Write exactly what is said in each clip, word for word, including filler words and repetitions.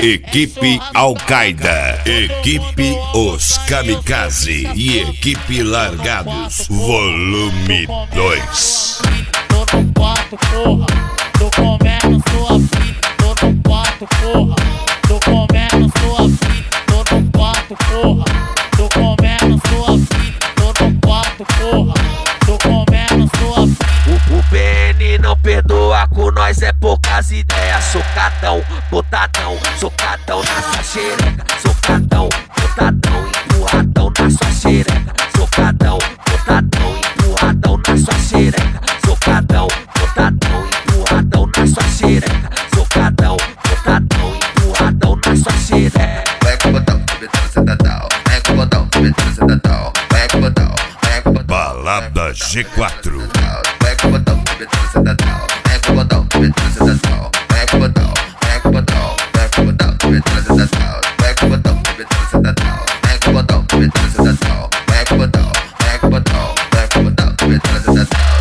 Equipe Al-Qaeda, Equipe Os Kamikaze e Equipe Largados, volume dois. Tô no quarto, porra, tô comendo sua fita. Tô no quarto, porra, tô comendo sua fita. Tô no quarto, porra, tô comendo sua fita. Tô no quarto, porra, tô comendo sua fita. O, o P N não perdoa, com nós é poucas ideias. Socadão, botadão, socadão na sua xereca. Socadão, botadão, empurradão na sua xereca. Socadão, botadão, empurradão na sua xereca. Socadão, botadão, empurradão na sua xereca. Socadão, botadão, empurradão na sua xereca. Vai com o botão, metendo sentadão. Vai com o botão, metendo sentadão. Vai com o botão, vai com o botão. Balada G quatro. Vai com o botão, metendo sentadão. Vai com o botão, metendo sentadão. Vai com o botão, vai com o botão. Vai com o botão, metendo sentadão. Vai com o botão, metendo sentadão. Vai com o botão, metendo sentadão. Vai com o botão, vai com o botão. Vai com o botão, metendo sentadão.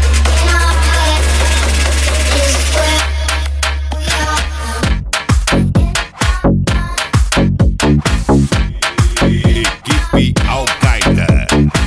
Equipe Al-Qaeda.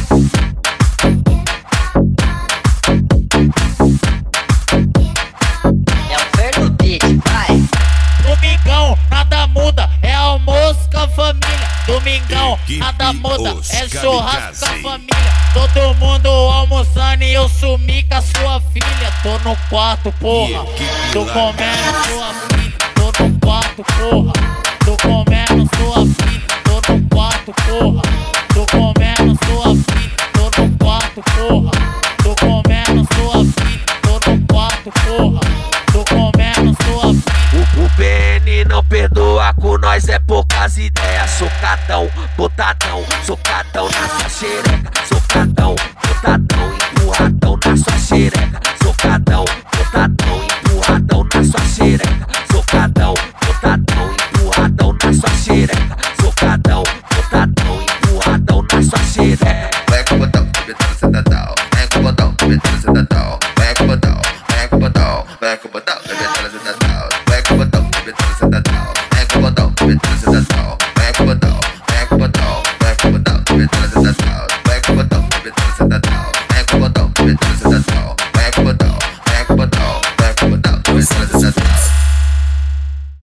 É o Ferno Beat, vai. Domingão, nada muda, é almoço com a família. Domingão, Equipe nada muda, Os é churrasco com a Kamikaze. família. Todo mundo almoçando e eu sumi com a sua filha. Tô no quarto, porra, Equipe tô Largados. comendo sua filha. Tô no quarto, porra, tô comendo sua filha. Tô no quarto, porra, tô comendo sua filha. Tô no quarto, porra, tô comendo sua filha. Tô no quarto, porra, tô comendo sua filha. O, o P N não perdoa, com nós é poucas ideias. Socadão, botadão, socadão na sua xereca. Socadão, botadão, empurradão na sua xereca. Socadão, botadão, empurradão na sua xereca. Socadão, botadão, empurradão na sua xereca. Socadão, botadão, empurradão na sua xereca. Vai com o botão, metendo sentadão. Vai com o botão, metendo sentadão. Vai com o botão, vai com o botão. Vai com o botão, metendo sentadão. Vai com o botão, metendo sentadão. Vai com o botão, metendo sentadão. Vai com o botão, vai com o botão. Vai com o botão, metendo sentadão. Vai com o botão, metendo sentadão. Vai com o botão, metendo sentadão.